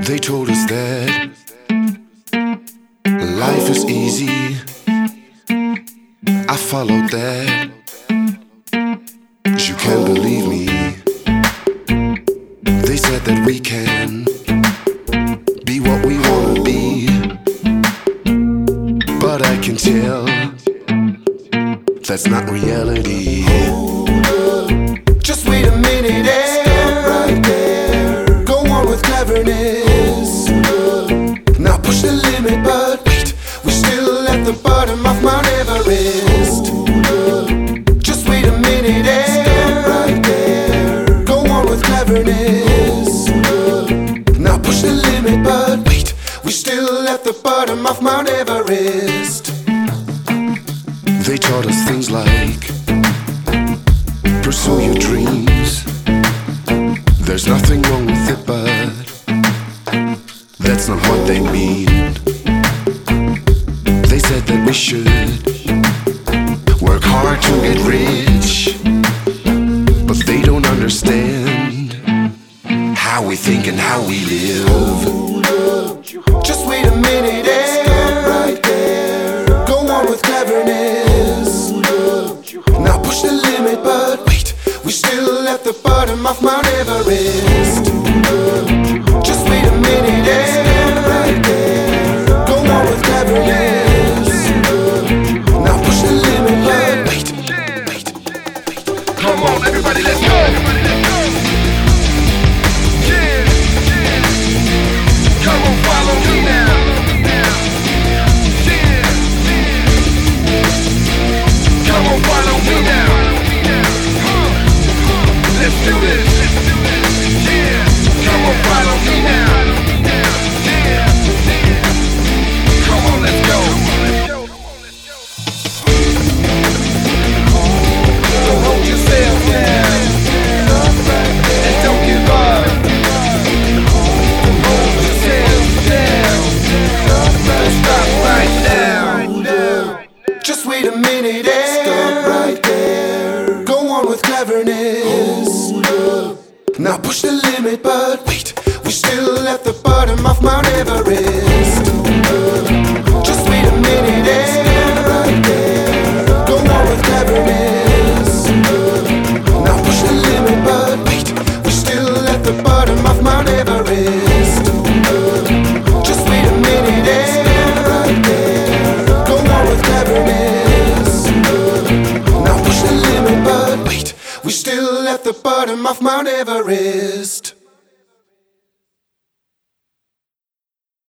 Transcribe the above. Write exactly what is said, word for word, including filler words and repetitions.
They told us that life is easy. I followed that. You can't believe me. They said that we can be what we wanna be, but I can tell that's not reality. Hold up, just wait a minute and stop right there. Go on with cleverness. Hold up, now push the limit, but wait, we're still at the bottom of Mount Everest. Hold up, just wait a minute and stop right there. Go on with cleverness. Hold up, now push the limit, but wait, we're still at the bottom of Mount Everest. They taught us things like pursue your dreams. There's nothing wrong with it, but that's not what they mean. They said that we should work hard to get rich, but they don't understand how we think and how we live. Hold up, just wait a minute and stop right there. Go on with cleverness. Hold up, now push the limit, but wait, we're still at the bottom of Mount Everest. Hold up, just wait a minute and stop right there. Go on with cleverness. Hold up, now push the limit, but wait, wait, wait. Come on, everybody, let's go. Yeah, come on, follow me now. Yeah, come on, follow me now. Let's do this. Yeah, come on, follow me now. Yeah, come on, let's go. Don't hold yourself down and don't give up. Don't hold yourself down. Don't stop right now. Just wait a minute and stop right there. Go on with cleverness. Hold up, now push the limit, but wait, we're still at the bottom of Mount Everest. Hold up, just wait a minute and stop right there. Go on with cleverness. Hold up, now push the limit, but wait, we're still at the bottom of Mount Everest. Hold up, just wait a minute and stop right there. Go on with cleverness. Hold up, now push the limit, but wait, we're still at the bottom of Mount Everest.